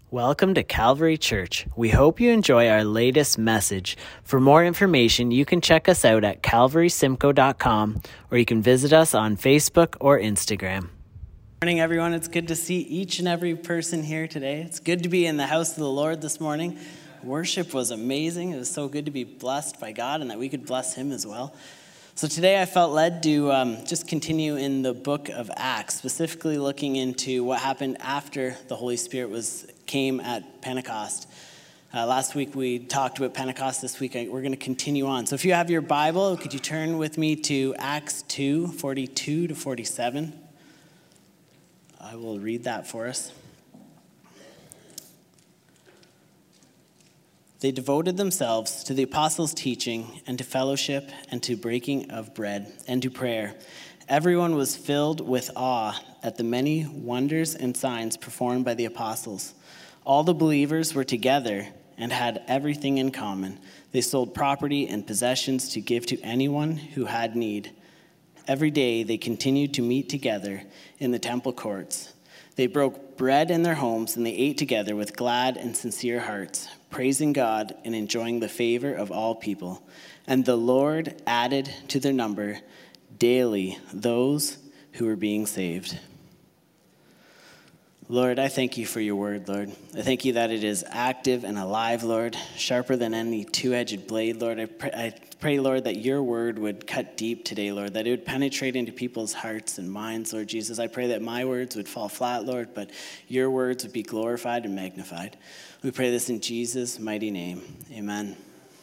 Welcome to Calvary Church. We hope you enjoy our latest message. For more information, you can check us out at calvarysimcoe.com or you can visit us on Facebook or Instagram. Good morning, everyone. It's good to see each and every person here today. It's good to be in the house of the Lord this morning. Worship was amazing. It was so good to be blessed by God and that we could bless Him as well. So today I felt led to just continue in the book of Acts, specifically looking into what happened after the Holy Spirit came at Pentecost. Last week we talked about Pentecost. This week we're going to continue on. So if you have your Bible, could you turn with me to Acts 2, 42 to 47? I will read that for us. They devoted themselves to the apostles' teaching and to fellowship and to breaking of bread and to prayer. Everyone was filled with awe at the many wonders and signs performed by the apostles. All the believers were together and had everything in common. They sold property and possessions to give to anyone who had need. Every day they continued to meet together in the temple courts. They broke bread in their homes and they ate together with glad and sincere hearts, praising God and enjoying the favor of all people. And the Lord added to their number daily those who were being saved. Lord, I thank you for your word, Lord. I thank you that it is active and alive, Lord, sharper than any two-edged blade, Lord. I pray, Lord, that your word would cut deep today, Lord, that it would penetrate into people's hearts and minds, Lord Jesus. I pray that my words would fall flat, Lord, but your words would be glorified and magnified. We pray this in Jesus' mighty name. Amen.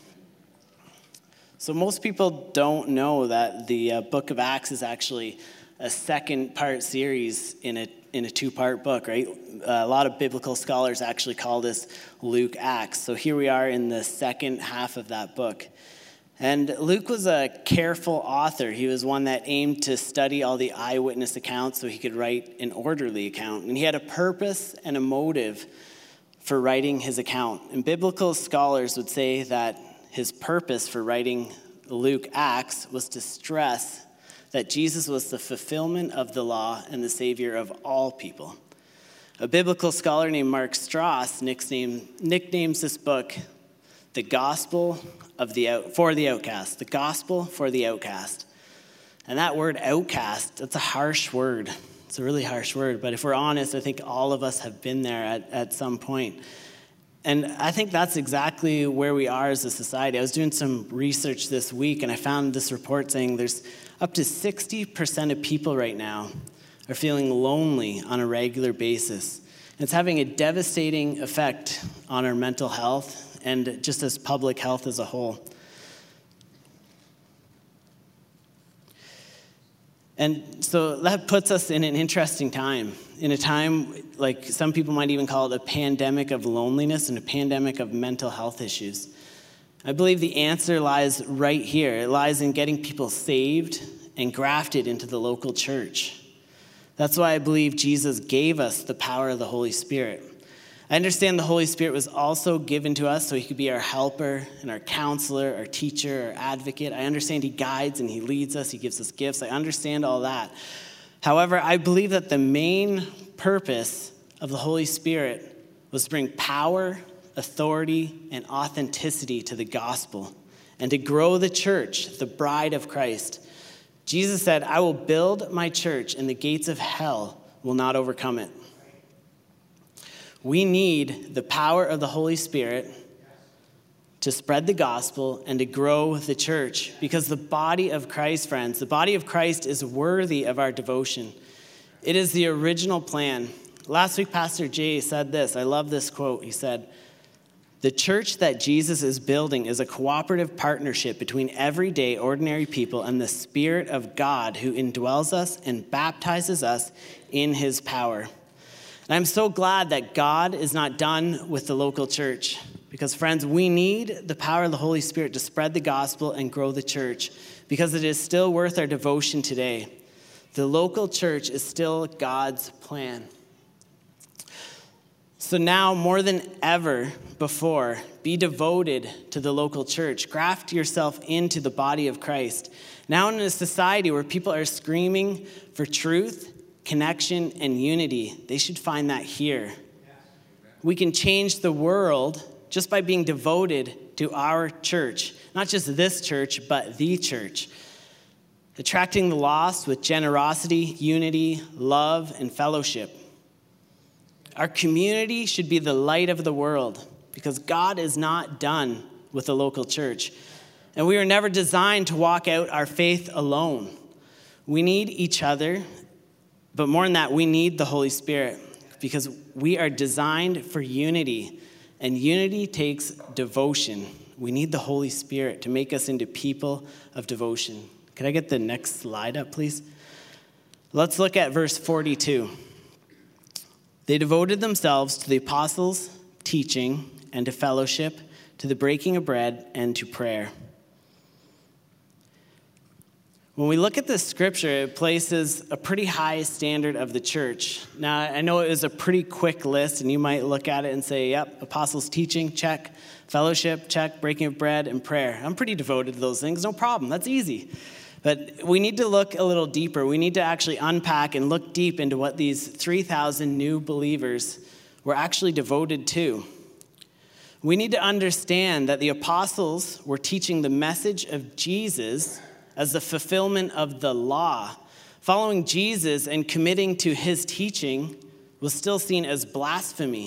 So most people don't know that the book of Acts is actually a second-part series in a two-part book, right? A lot of biblical scholars actually call this Luke Acts. So here we are in the second half of that book. And Luke was a careful author. He was one that aimed to study all the eyewitness accounts so he could write an orderly account. And he had a purpose and a motive for writing his account. And biblical scholars would say that his purpose for writing Luke Acts was to stress that Jesus was the fulfillment of the law and the Savior of all people. A biblical scholar named Mark Strauss nicknames this book the Gospel for the Outcast. The Gospel for the Outcast. And that word outcast, that's a harsh word. It's a really harsh word, but if we're honest, I think all of us have been there at some point. And I think that's exactly where we are as a society. I was doing some research this week, and I found this report saying there's up to 60% of people right now are feeling lonely on a regular basis. And it's having a devastating effect on our mental health and just as public health as a whole. And so that puts us in an interesting time, in a time like some people might even call it a pandemic of loneliness and a pandemic of mental health issues. I believe the answer lies right here. It lies in getting people saved and grafted into the local church. That's why I believe Jesus gave us the power of the Holy Spirit. I understand the Holy Spirit was also given to us so he could be our helper and our counselor, our teacher, our advocate. I understand he guides and he leads us. He gives us gifts. I understand all that. However, I believe that the main purpose of the Holy Spirit was to bring power, authority, and authenticity to the gospel and to grow the church, the bride of Christ. Jesus said, I will build my church and the gates of hell will not overcome it. We need the power of the Holy Spirit to spread the gospel and to grow the church because the body of Christ, friends, the body of Christ is worthy of our devotion. It is the original plan. Last week, Pastor Jay said this. I love this quote. He said, the church that Jesus is building is a cooperative partnership between everyday, ordinary people and the Spirit of God who indwells us and baptizes us in his power. And I'm so glad that God is not done with the local church because, friends, we need the power of the Holy Spirit to spread the gospel and grow the church because it is still worth our devotion today. The local church is still God's plan. So now, more than ever before, be devoted to the local church. Graft yourself into the body of Christ. Now in a society where people are screaming for truth, connection, and unity, they should find that here. we can change the world just by being devoted to our church. Not just this church, but the church. Attracting the lost with generosity, unity, love, and fellowship. Our community should be the light of the world because God is not done with the local church. And we were never designed to walk out our faith alone. We need each other, but more than that, we need the Holy Spirit because we are designed for unity, and unity takes devotion. We need the Holy Spirit to make us into people of devotion. Could I get the next slide up, please? Let's look at verse 42. They devoted themselves to the apostles' teaching and to fellowship, to the breaking of bread, and to prayer. When we look at this scripture, it places a pretty high standard of the church. Now, I know it was a pretty quick list, and you might look at it and say, yep, apostles' teaching, check. Fellowship, check. Breaking of bread, and prayer. I'm pretty devoted to those things, no problem, that's easy. But we need to look a little deeper. We need to actually unpack and look deep into what these 3,000 new believers were actually devoted to. We need to understand that the apostles were teaching the message of Jesus as the fulfillment of the law. Following Jesus and committing to his teaching was still seen as blasphemy.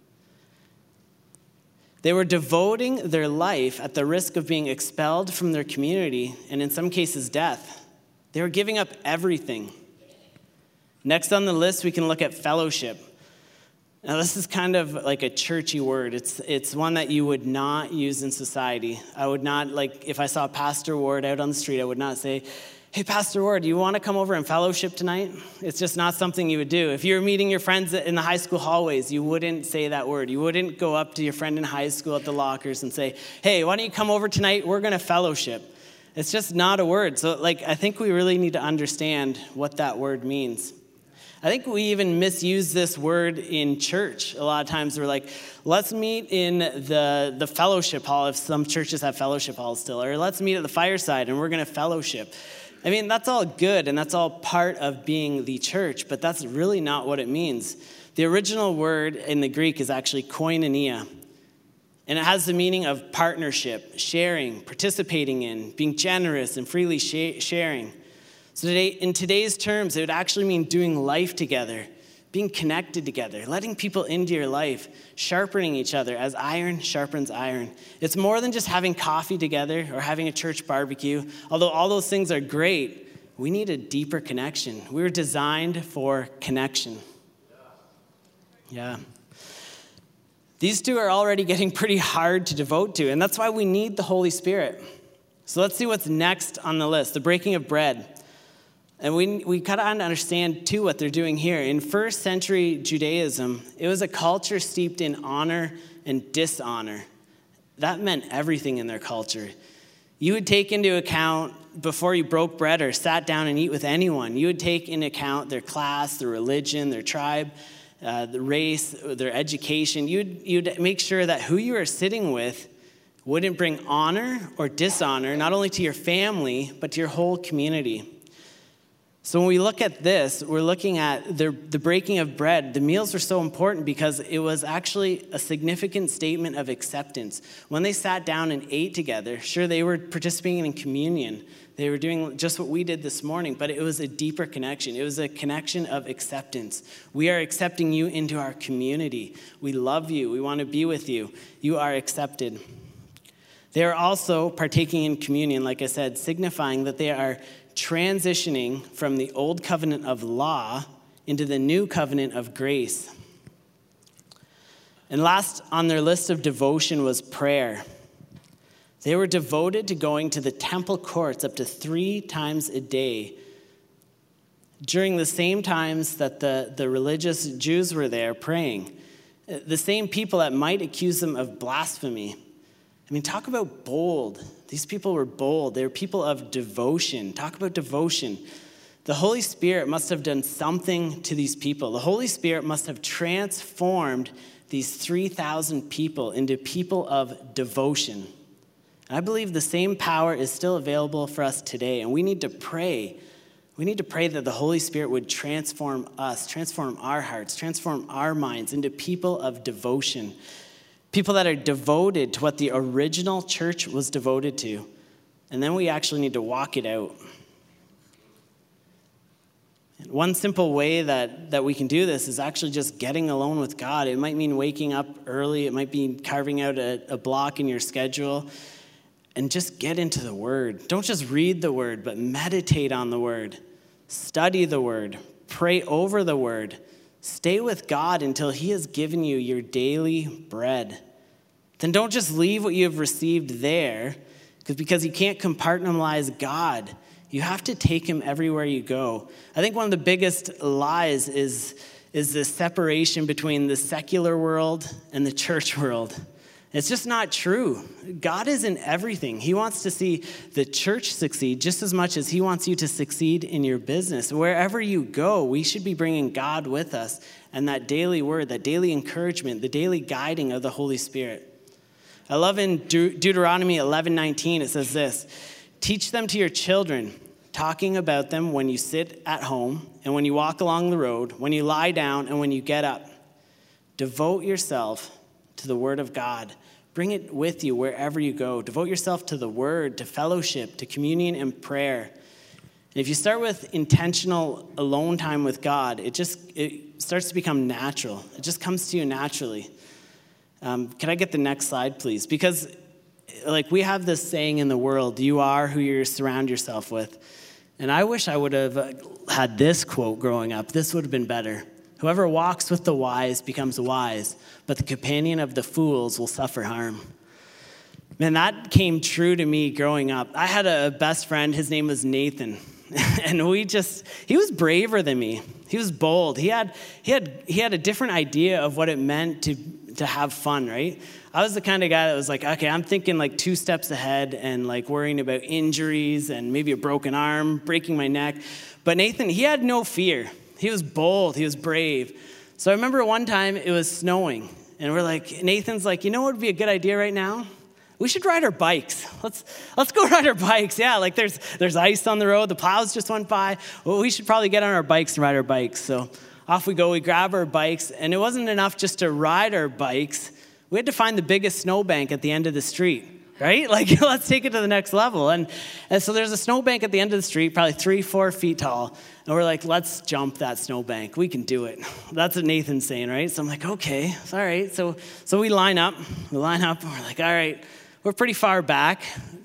They were devoting their life at the risk of being expelled from their community and in some cases death. They were giving up everything. Next on the list, we can look at fellowship. Now, this is kind of like a churchy word. It's one that you would not use in society. I would not, like, if I saw Pastor Ward out on the street, I would not say, hey, Pastor Ward, do you want to come over and fellowship tonight? It's just not something you would do. If you were meeting your friends in the high school hallways, you wouldn't say that word. You wouldn't go up to your friend in high school at the lockers and say, hey, why don't you come over tonight? We're going to fellowship. It's just not a word. So, I think we really need to understand what that word means. I think we even misuse this word in church. A lot of times we're like, let's meet in the fellowship hall, if some churches have fellowship halls still, or let's meet at the fireside and we're going to fellowship. I mean, that's all good and that's all part of being the church, but that's really not what it means. The original word in the Greek is actually koinonia, and it has the meaning of partnership, sharing, participating in, being generous and freely sharing. So today, in today's terms, it would actually mean doing life together, being connected together, letting people into your life, sharpening each other as iron sharpens iron. It's more than just having coffee together or having a church barbecue. Although all those things are great, we need a deeper connection. We were designed for connection. Yeah. These two are already getting pretty hard to devote to, and that's why we need the Holy Spirit. So let's see what's next on the list, the breaking of bread. And we kind of understand, too, what they're doing here. In first century Judaism, it was a culture steeped in honor and dishonor. That meant everything in their culture. You would take into account, before you broke bread or sat down and eat with anyone, you would take into account their class, their religion, their tribe, the race, their education. You'd make sure that who you were sitting with wouldn't bring honor or dishonor, not only to your family, but to your whole community. So when we look at this, we're looking at the breaking of bread. The meals were so important because it was actually a significant statement of acceptance. When they sat down and ate together, sure, they were participating in communion. They were doing just what we did this morning, but it was a deeper connection. It was a connection of acceptance. We are accepting you into our community. We love you. We want to be with you. You are accepted. They are also partaking in communion, like I said, signifying that they are transitioning from the old covenant of law into the new covenant of grace. And last on their list of devotion was prayer. They were devoted to going to the temple courts up to 3 times a day. During the same times that the religious Jews were there praying, the same people that might accuse them of blasphemy. I mean, talk about bold. These people were bold. They were people of devotion. Talk about devotion. The Holy Spirit must have done something to these people. The Holy Spirit must have transformed these 3,000 people into people of devotion. I believe the same power is still available for us today, and we need to pray We need to pray that the Holy Spirit would transform us, transform our hearts, transform our minds into people of devotion, people that are devoted to what the original church was devoted to. And then we actually need to walk it out. And one simple way that we can do this is actually just getting alone with God. It might mean waking up early. It might be carving out a block in your schedule. And just get into the Word. Don't just read the Word, but meditate on the Word. Study the Word. Pray over the Word. Stay with God until He has given you your daily bread. Then don't just leave what you have received there, because you can't compartmentalize God. You have to take Him everywhere you go. I think one of the biggest lies is this separation between the secular world and the church world. It's just not true. God is in everything. He wants to see the church succeed just as much as He wants you to succeed in your business. Wherever you go, we should be bringing God with us and that daily word, that daily encouragement, the daily guiding of the Holy Spirit. I love in Deuteronomy 11:19, it says this, "Teach them to your children, talking about them when you sit at home and when you walk along the road, when you lie down and when you get up. Devote yourself to the word of God. Bring it with you wherever you go. Devote yourself to the word, to fellowship, to communion and prayer." And if you start with intentional alone time with God, it starts to become natural. It just comes to you naturally. Can I get the next slide, please? Because we have this saying in the world, you are who you surround yourself with. And I wish I would have had this quote growing up. This would have been better. "Whoever walks with the wise becomes wise, but the companion of the fools will suffer harm." Man, that came true to me growing up. I had a best friend. His name was Nathan. And he was braver than me. He was bold. He had a different idea of what it meant to have fun, right? I was the kind of guy that was like, okay, I'm thinking 2 steps ahead and worrying about injuries and maybe a broken arm, breaking my neck. But Nathan, he had no fear. He was bold. He was brave. So I remember one time it was snowing, and Nathan's like, you know what would be a good idea right now? We should ride our bikes. Let's go ride our bikes. Yeah, there's ice on the road. The plows just went by. Well, we should probably get on our bikes and ride our bikes. So off we go. We grab our bikes, and it wasn't enough just to ride our bikes. We had to find the biggest snowbank at the end of the street, right? Let's take it to the next level. And so there's a snowbank at the end of the street, probably 3-4 feet tall. And we're like, let's jump that snowbank. We can do it. That's what Nathan's saying, right? So I'm like, okay, all right. So we line up. And we're like, all right, we're pretty far back.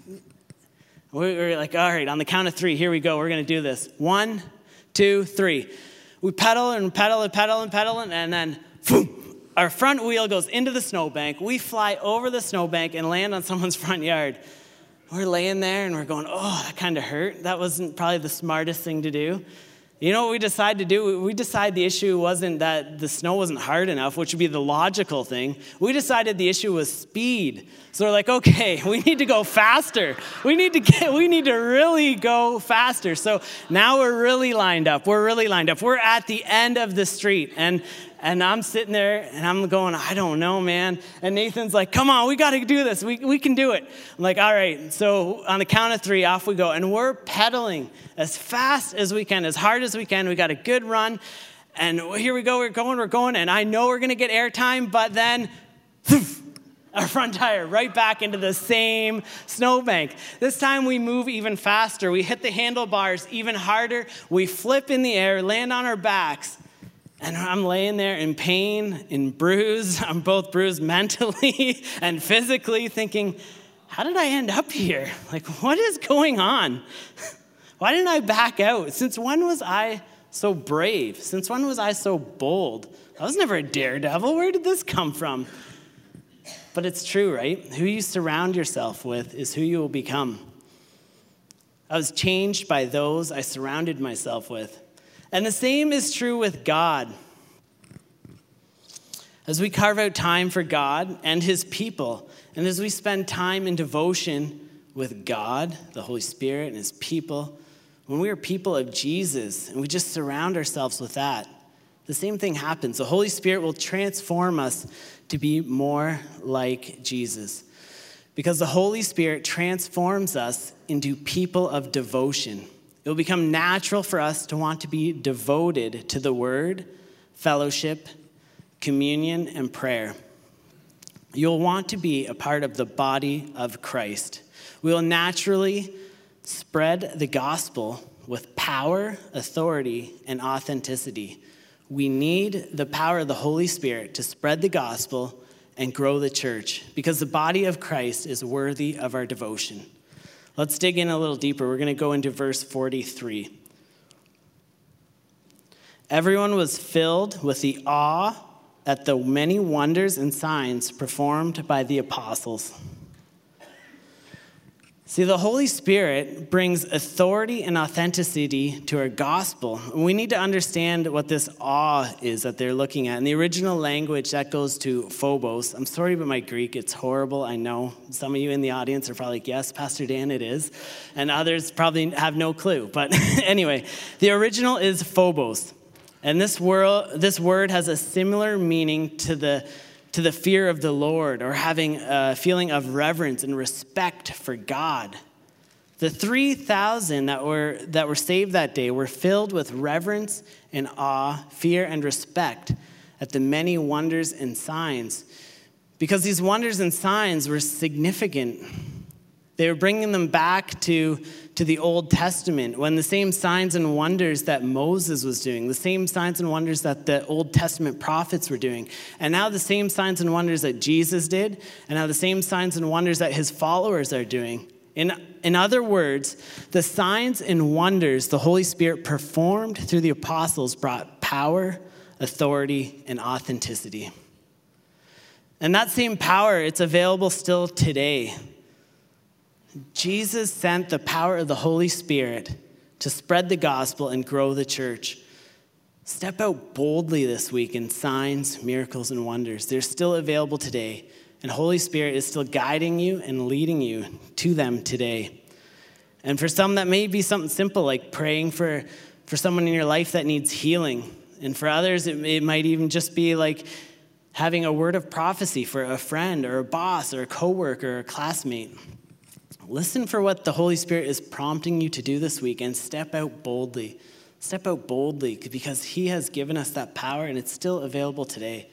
We're like, all right, on the count of 3, here we go. We're going to do this. 1, 2, 3. We pedal and pedal and pedal and pedal, and then boom, our front wheel goes into the snowbank. We fly over the snowbank and land on someone's front yard. We're laying there and we're going, oh, that kind of hurt. That wasn't probably the smartest thing to do. You know what we decided to do? We decided the issue wasn't that the snow wasn't hard enough, which would be the logical thing. We decided the issue was speed. So we're like, okay, we need to go faster. We need to really go faster. So now we're really lined up. We're at the end of the street. And I'm sitting there and I'm going, I don't know, man. And Nathan's like, come on, we got to do this. We can do it. I'm like, all right. So on the count of 3, off we go. And we're pedaling as fast as we can, as hard as we can. We got a good run. And here we go. We're going. And I know we're going to get airtime, but then our front tire right back into the same snowbank. This time we move even faster. We hit the handlebars even harder. We flip in the air, land on our backs. And I'm laying there in pain, in bruise. I'm both bruised mentally and physically, thinking, how did I end up here? What is going on? Why didn't I back out? Since when was I so brave? Since when was I so bold? I was never a daredevil. Where did this come from? But it's true, right? Who you surround yourself with is who you will become. I was changed by those I surrounded myself with. And the same is true with God. As we carve out time for God and his people, and as we spend time in devotion with God, the Holy Spirit, and his people, when we are people of Jesus and we just surround ourselves with that, the same thing happens. The Holy Spirit will transform us to be more like Jesus. Because the Holy Spirit transforms us into people of devotion. It will become natural for us to want to be devoted to the word, fellowship, communion, and prayer. You'll want to be a part of the body of Christ. We will naturally spread the gospel with power, authority, and authenticity. We need the power of the Holy Spirit to spread the gospel and grow the church because the body of Christ is worthy of our devotion. Let's dig in a little deeper. We're going to go into verse 43. Everyone was filled with the awe at the many wonders and signs performed by the apostles. See, the Holy Spirit brings authority and authenticity to our gospel. We need to understand what this awe is that they're looking at. In the original language, that goes to phobos. I'm sorry about my Greek. It's horrible, I know. Some of you in the audience are probably like, yes, Pastor Dan, it is. And others probably have no clue. But anyway, the original is phobos. And this word has a similar meaning to the fear of the Lord, or having a feeling of reverence and respect for God. The 3,000 that were saved that day were filled with reverence and awe, fear and respect at the many wonders and signs, because these wonders and signs were significant. They were bringing them back to the Old Testament, when the same signs and wonders that Moses was doing, the same signs and wonders that the Old Testament prophets were doing, and now the same signs and wonders that Jesus did, and now the same signs and wonders that his followers are doing. In other words, the signs and wonders the Holy Spirit performed through the apostles brought power, authority, and authenticity. And that same power, it's available still today. Jesus sent the power of the Holy Spirit to spread the gospel and grow the church. Step out boldly this week in signs, miracles, and wonders. They're still available today, and Holy Spirit is still guiding you and leading you to them today. And for some, that may be something simple like praying for someone in your life that needs healing. And for others, it might even just be like having a word of prophecy for a friend or a boss or a coworker or a classmate. Listen for what the Holy Spirit is prompting you to do this week and step out boldly. Step out boldly because he has given us that power and it's still available today.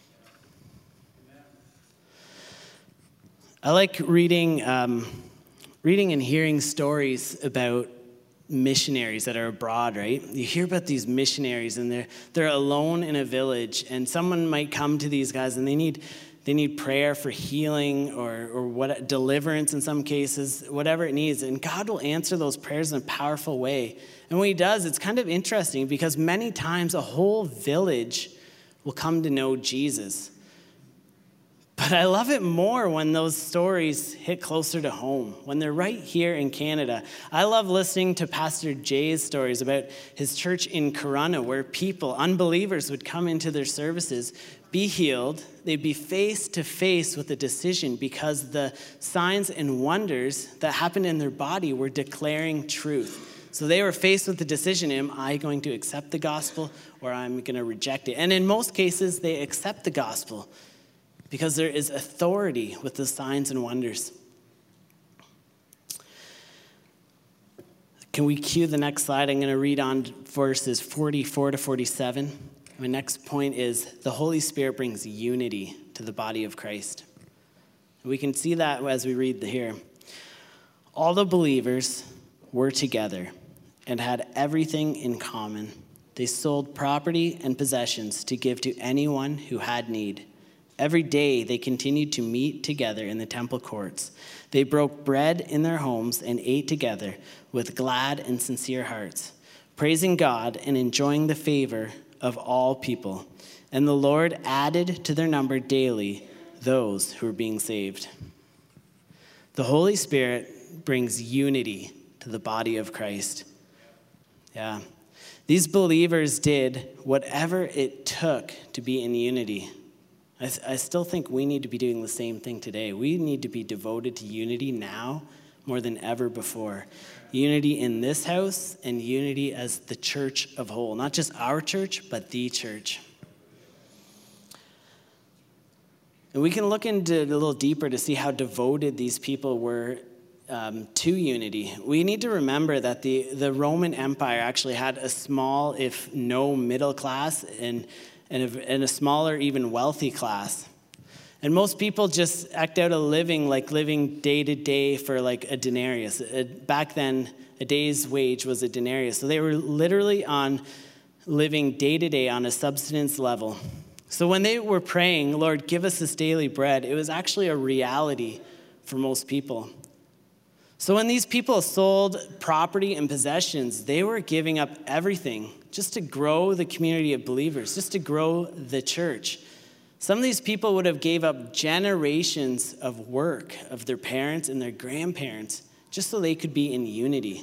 I like reading and hearing stories about missionaries that are abroad, right? You hear about these missionaries and they're alone in a village, and someone might come to these guys and they need prayer for healing or what, deliverance in some cases, whatever it needs. And God will answer those prayers in a powerful way. And when he does, it's kind of interesting because many times a whole village will come to know Jesus. But I love it more when those stories hit closer to home, when they're right here in Canada. I love listening to Pastor Jay's stories about his church in Corunna, where people, unbelievers, would come into their services, be healed. They'd be face to face with a decision because the signs and wonders that happened in their body were declaring truth. So they were faced with the decision, am I going to accept the gospel or I'm going to reject it? And in most cases, they accept the gospel because there is authority with the signs and wonders. Can we cue the next slide? I'm going to read on verses 44 to 47. My next point is the Holy Spirit brings unity to the body of Christ. We can see that as we read here. All the believers were together and had everything in common. They sold property and possessions to give to anyone who had need. Every day they continued to meet together in the temple courts. They broke bread in their homes and ate together with glad and sincere hearts, praising God and enjoying the favor of all people. And the Lord added to their number daily those who were being saved. The Holy Spirit brings unity to the body of Christ. Yeah. These believers did whatever it took to be in unity. I still think we need to be doing the same thing today. We need to be devoted to unity now more than ever before. Unity in this house and unity as the church of whole. Not just our church, but the church. And we can look into it a little deeper to see how devoted these people were to unity. We need to remember that the Roman Empire actually had a small, if no, middle class and a smaller, even wealthy class. And most people just act out a living, like living day to day for like a denarius. Back then, a day's wage was a denarius. So they were literally living day to day on a subsistence level. So when they were praying, Lord, give us this daily bread, it was actually a reality for most people. So when these people sold property and possessions, they were giving up everything just to grow the community of believers, just to grow the church. Some of these people would have gave up generations of work of their parents and their grandparents just so they could be in unity.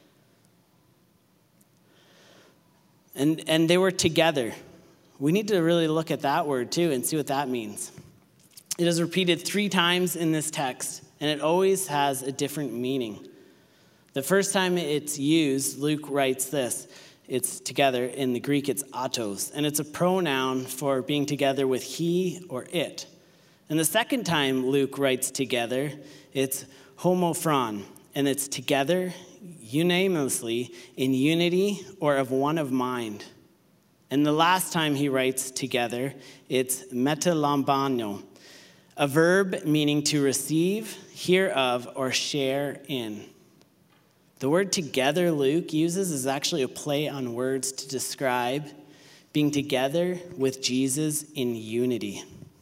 And they were together. We need to really look at that word too and see what that means. It is repeated 3 times in this text, and it always has a different meaning. The first time it's used, Luke writes this. It's together. In the Greek, it's autos, and it's a pronoun for being together with he or it. And the second time Luke writes together, it's homophron, and it's together unanimously in unity or of one of mind. And the last time he writes together, it's metalambano, a verb meaning to receive, hear of, or share in. The word together Luke uses is actually a play on words to describe being together with Jesus in unity.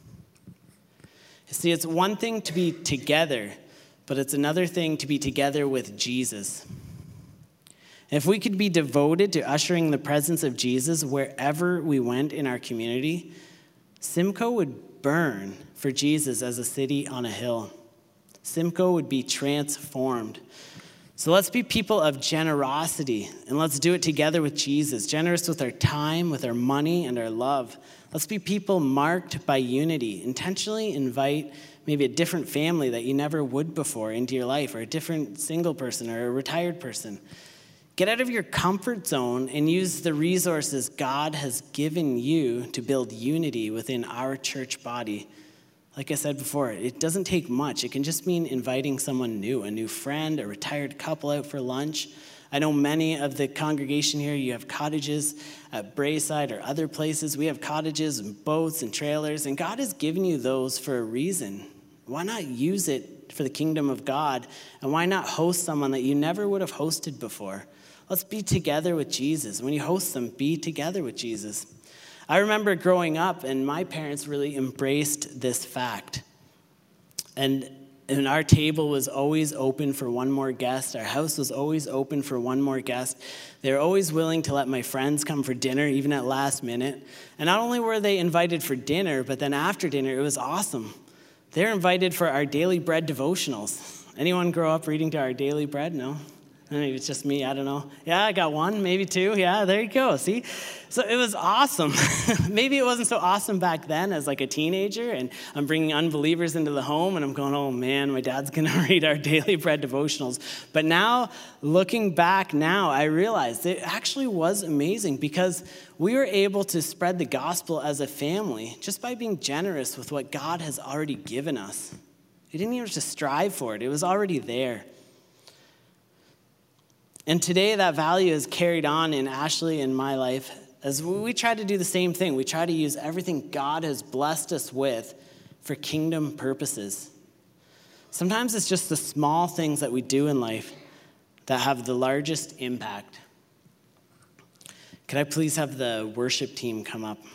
See, it's one thing to be together, but it's another thing to be together with Jesus. If we could be devoted to ushering the presence of Jesus wherever we went in our community, Simcoe would burn for Jesus as a city on a hill. Simcoe would be transformed. So let's be people of generosity, and let's do it together with Jesus, generous with our time, with our money, and our love. Let's be people marked by unity. Intentionally invite maybe a different family that you never would before into your life, or a different single person or a retired person. Get out of your comfort zone and use the resources God has given you to build unity within our church body. Like I said before, it doesn't take much. It can just mean inviting someone new, a new friend, a retired couple out for lunch. I know many of the congregation here, you have cottages at Braeside or other places. We have cottages and boats and trailers, and God has given you those for a reason. Why not use it for the kingdom of God? And why not host someone that you never would have hosted before? Let's be together with Jesus. When you host them, be together with Jesus. I remember growing up, and my parents really embraced this fact. And our table was always open for one more guest. Our house was always open for one more guest. They were always willing to let my friends come for dinner, even at last minute. And not only were they invited for dinner, but then after dinner, it was awesome. They were invited for our daily bread devotionals. Anyone grow up reading to our daily bread? No? Maybe it's just me, I don't know. Yeah, I got 1, maybe 2. Yeah, there you go, see? So it was awesome. Maybe it wasn't so awesome back then as like a teenager, and I'm bringing unbelievers into the home, and I'm going, oh man, my dad's going to read our daily bread devotionals. But now, looking back now, I realized it actually was amazing because we were able to spread the gospel as a family just by being generous with what God has already given us. We didn't even have to strive for it. It was already there. And today that value is carried on in Ashley and my life as we try to do the same thing. We try to use everything God has blessed us with for kingdom purposes. Sometimes it's just the small things that we do in life that have the largest impact. Could I please have the worship team come up?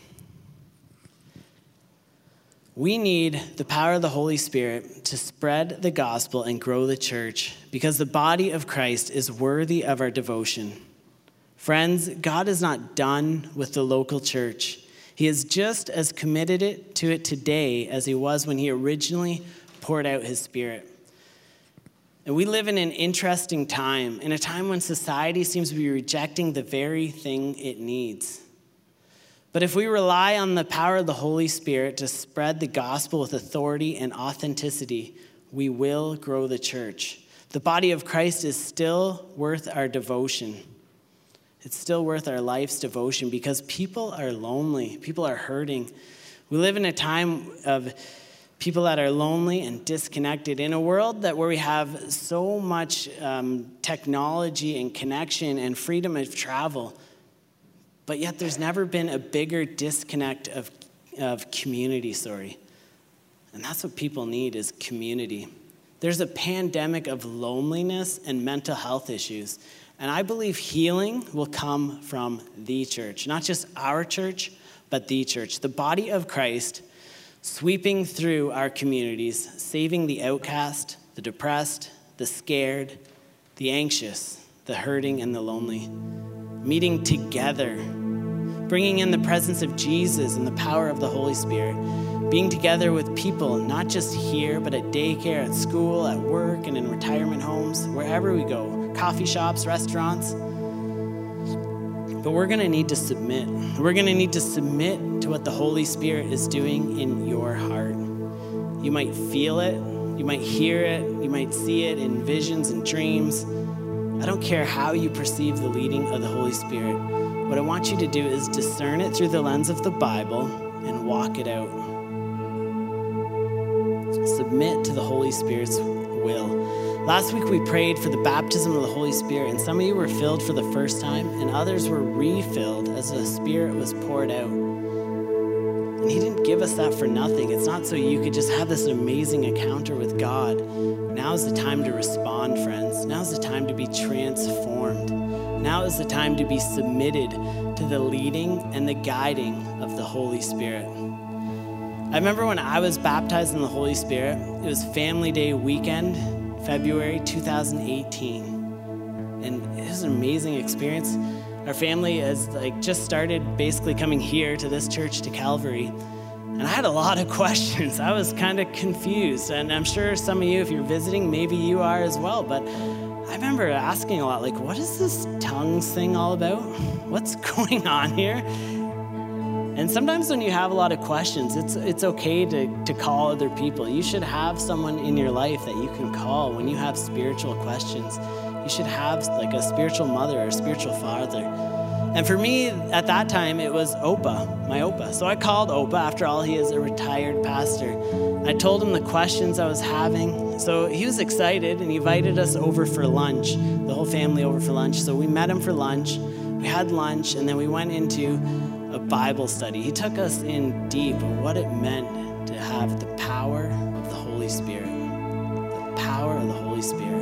We need the power of the Holy Spirit to spread the gospel and grow the church because the body of Christ is worthy of our devotion. Friends, God is not done with the local church. He is just as committed to it today as he was when he originally poured out his Spirit. And we live in an interesting time, in a time when society seems to be rejecting the very thing it needs. But if we rely on the power of the Holy Spirit to spread the gospel with authority and authenticity, we will grow the church. The body of Christ is still worth our devotion. It's still worth our life's devotion because people are lonely. People are hurting. We live in a time of people that are lonely and disconnected in a world where we have so much technology and connection and freedom of travel, but yet there's never been a bigger disconnect of community, And that's what people need, is community. There's a pandemic of loneliness and mental health issues, and I believe healing will come from the church, not just our church, but the church, the body of Christ, sweeping through our communities, saving the outcast, the depressed, the scared, the anxious, the hurting, and the lonely. Meeting together, bringing in the presence of Jesus and the power of the Holy Spirit. Being together with people, not just here, but at daycare, at school, at work, and in retirement homes, wherever we go, coffee shops, restaurants. But we're going to need to submit. We're going to need to submit to what the Holy Spirit is doing in your heart. You might feel it. You might hear it. You might see it in visions and dreams. I don't care how you perceive the leading of the Holy Spirit. What I want you to do is discern it through the lens of the Bible and walk it out. Submit to the Holy Spirit's will. Last week we prayed for the baptism of the Holy Spirit, and some of you were filled for the first time, and others were refilled as the Spirit was poured out. And He didn't give us that for nothing. It's not so you could just have this amazing encounter with God. Now's the time to respond, friends. Now's the time to be transformed. Now is the time to be submitted to the leading and the guiding of the Holy Spirit. I remember when I was baptized in the Holy Spirit, it was Family Day weekend, February 2018. And it was an amazing experience. Our family has just started basically coming here to this church, to Calvary. And I had a lot of questions. I was kind of confused. And I'm sure some of you, if you're visiting, maybe you are as well. But I remember asking a lot, what is this tongues thing all about? What's going on here? And sometimes when you have a lot of questions, it's okay to call other people. You should have someone in your life that you can call when you have spiritual questions. You should have a spiritual mother or a spiritual father. And for me, at that time, it was Opa, my Opa. So I called Opa. After all, he is a retired pastor. I told him the questions I was having. So he was excited, and he invited us over for lunch, the whole family over for lunch. So we met him for lunch. We had lunch, and then we went into a Bible study. He took us in deep of what it meant to have the power of the Holy Spirit. The power of the Holy Spirit.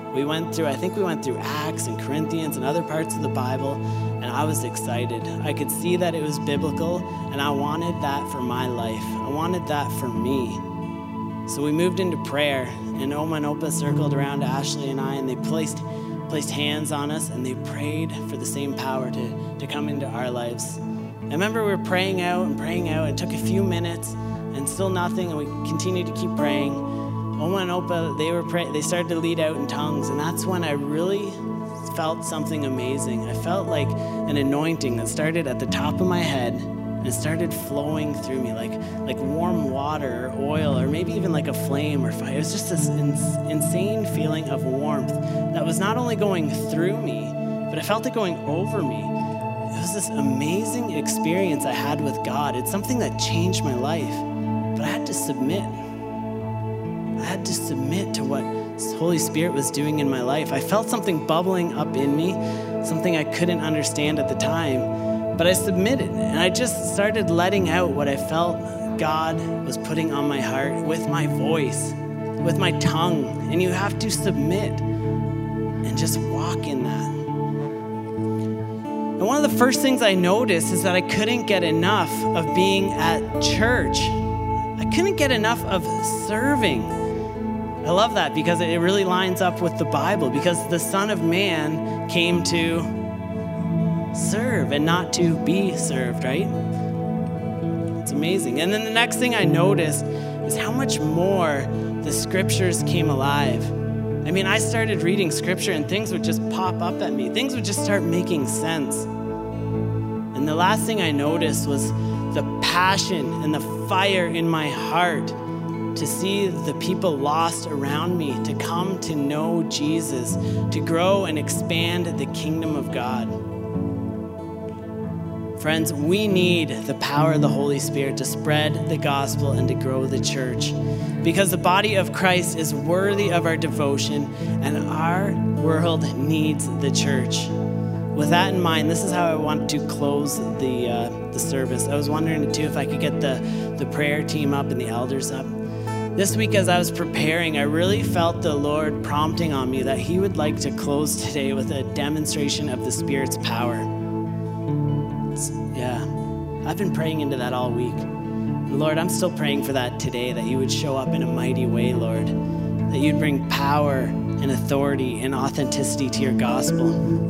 I think we went through Acts and Corinthians and other parts of the Bible, and I was excited. I could see that it was biblical, and I wanted that for my life. I wanted that for me. So we moved into prayer, and Oma and Opa circled around Ashley and I, and they placed hands on us, and they prayed for the same power to come into our lives. I remember we were praying out. It took a few minutes, and still nothing, and we continued to keep praying. Oma and Opa, they started to lead out in tongues, and that's when I really felt something amazing. I felt like an anointing that started at the top of my head, and it started flowing through me like warm water or oil, or maybe even like a flame or fire. It was just this insane feeling of warmth that was not only going through me, but I felt it going over me. It was this amazing experience I had with God. It's something that changed my life, but I had to submit. I had to submit to what the Holy Spirit was doing in my life. I felt something bubbling up in me, something I couldn't understand at the time, but I submitted, and I just started letting out what I felt God was putting on my heart with my voice, with my tongue, and you have to submit and just walk in that. And one of the first things I noticed is that I couldn't get enough of being at church. I couldn't get enough of serving. I love that because it really lines up with the Bible, because the Son of Man came to serve and not to be served, right? It's amazing. And then the next thing I noticed is how much more the scriptures came alive. I mean, I started reading scripture and things would just pop up at me. Things would just start making sense. And the last thing I noticed was the passion and the fire in my heart to see the people lost around me, to come to know Jesus, to grow and expand the kingdom of God. Friends, we need the power of the Holy Spirit to spread the gospel and to grow the church, because the body of Christ is worthy of our devotion, and our world needs the church. With that in mind, this is how I want to close the service. I was wondering too if I could get the prayer team up and the elders up. This week as I was preparing, I really felt the Lord prompting on me that he would like to close today with a demonstration of the Spirit's power. I've been praying into that all week. And Lord, I'm still praying for that today, that you would show up in a mighty way, Lord, that you'd bring power and authority and authenticity to your gospel.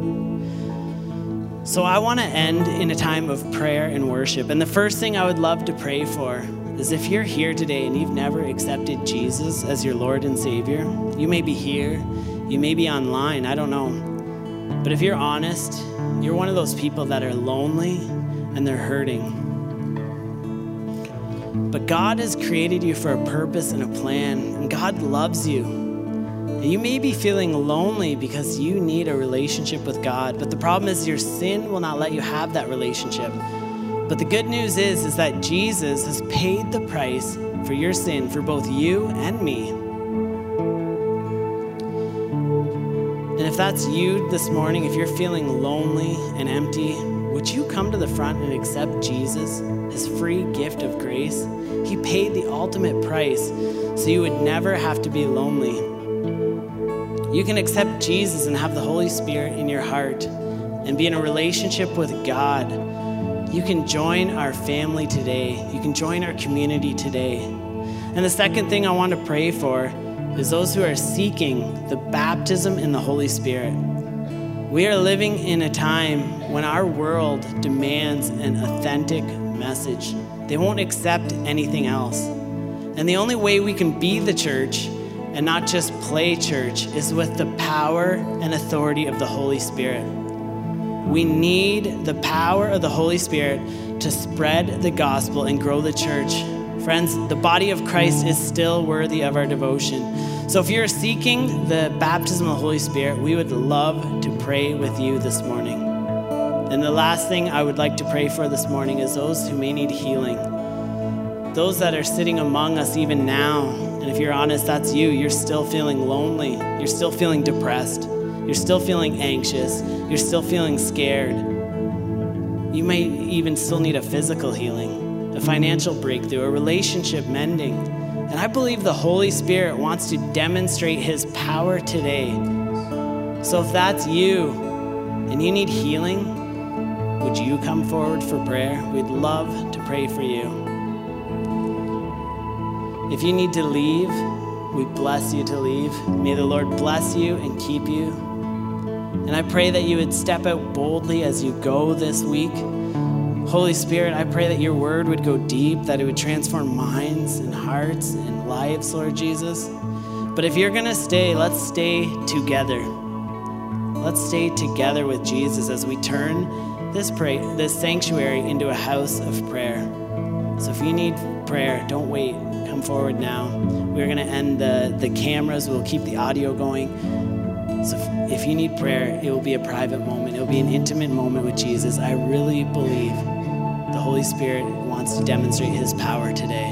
So I want to end in a time of prayer and worship. And the first thing I would love to pray for is if you're here today and you've never accepted Jesus as your Lord and Savior, you may be here, you may be online, I don't know. But if you're honest, you're one of those people that are lonely and they're hurting. But God has created you for a purpose and a plan, and God loves you. And you may be feeling lonely because you need a relationship with God, but the problem is your sin will not let you have that relationship. But the good news is that Jesus has paid the price for your sin, for both you and me. And if that's you this morning, if you're feeling lonely and empty, would you come to the front and accept Jesus, his free gift of grace? He paid the ultimate price so you would never have to be lonely. You can accept Jesus and have the Holy Spirit in your heart and be in a relationship with God. You can join our family today. You can join our community today. And the second thing I want to pray for is those who are seeking the baptism in the Holy Spirit. We are living in a time when our world demands an authentic message. They won't accept anything else. And the only way we can be the church and not just play church is with the power and authority of the Holy Spirit. We need the power of the Holy Spirit to spread the gospel and grow the church. Friends, the body of Christ is still worthy of our devotion. So if you're seeking the baptism of the Holy Spirit, we would love to pray with you this morning. And the last thing I would like to pray for this morning is those who may need healing. Those that are sitting among us even now. And if you're honest, that's you. You're still feeling lonely. You're still feeling depressed. You're still feeling anxious. You're still feeling scared. You may even still need a physical healing, a financial breakthrough, a relationship mending. And I believe the Holy Spirit wants to demonstrate his power today. So if that's you and you need healing, would you come forward for prayer? We'd love to pray for you. If you need to leave, we bless you to leave. May the Lord bless you and keep you. And I pray that you would step out boldly as you go this week. Holy Spirit, I pray that your word would go deep, that it would transform minds and hearts and lives, Lord Jesus. But if you're going to stay, let's stay together. Let's stay together with Jesus as we turn this sanctuary into a house of prayer. So if you need prayer, don't wait. Come forward now. We're going to end the cameras. We'll keep the audio going. So if you need prayer, it will be a private moment. It will be an intimate moment with Jesus. I really believe the Holy Spirit wants to demonstrate his power today.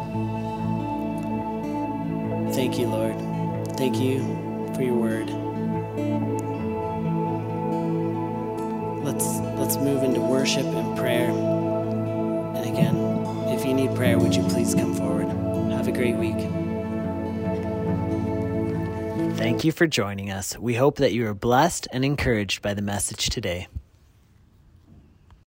Thank you, Lord. Thank you for your word. Let's move into worship and prayer. And again, if you need prayer, would you please come forward? Have a great week. Thank you for joining us. We hope that you are blessed and encouraged by the message today.